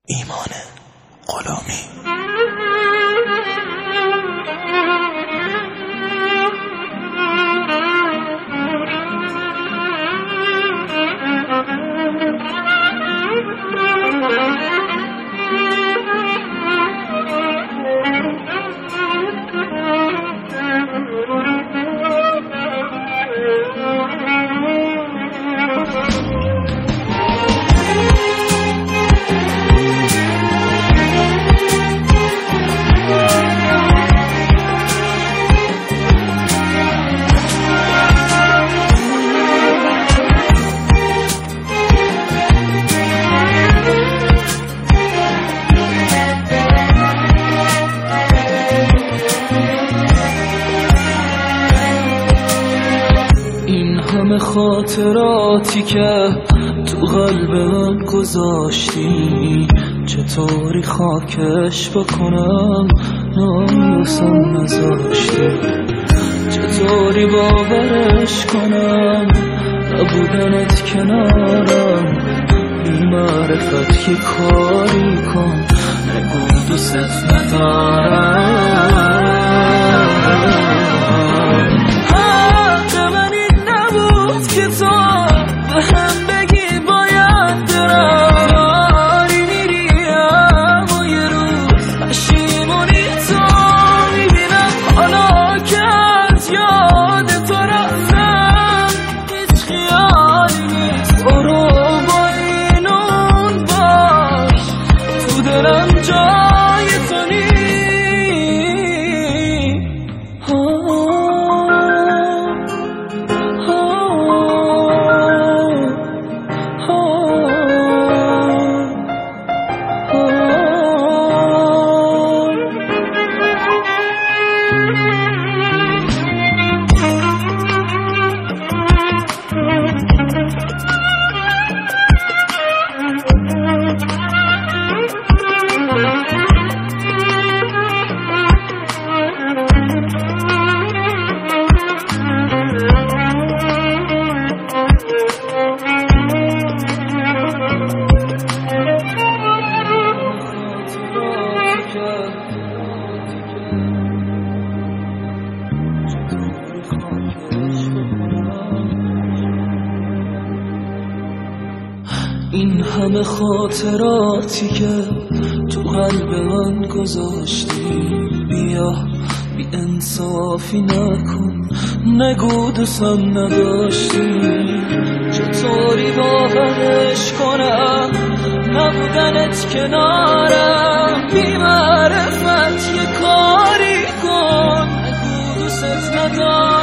ایمان غلامی. همه خاطراتی که تو قلب من گذاشتی، چطوری خاکش بکنم ناموسم نذاشتی، چطوری باورش کنم نبودنت کنارم، بی معرفت یه کاری کن نگو دوست ندارم. که تو به هم بگی باید برم، داری میری اما یه روز پشیمونی تو میبینم، حالا که از یاد تو رفتم هیچ خیالی نیست، برو با اینون باش تو دلم جای تو نیست. این همه خاطراتی که تو قلب من گذاشتی، بیا بی انصافی نکن نگو دوستم نداشتی، چطوری باورش کنم نبودنت کنارم، بی معرفت یه کاری کن نگو دوست ندارم.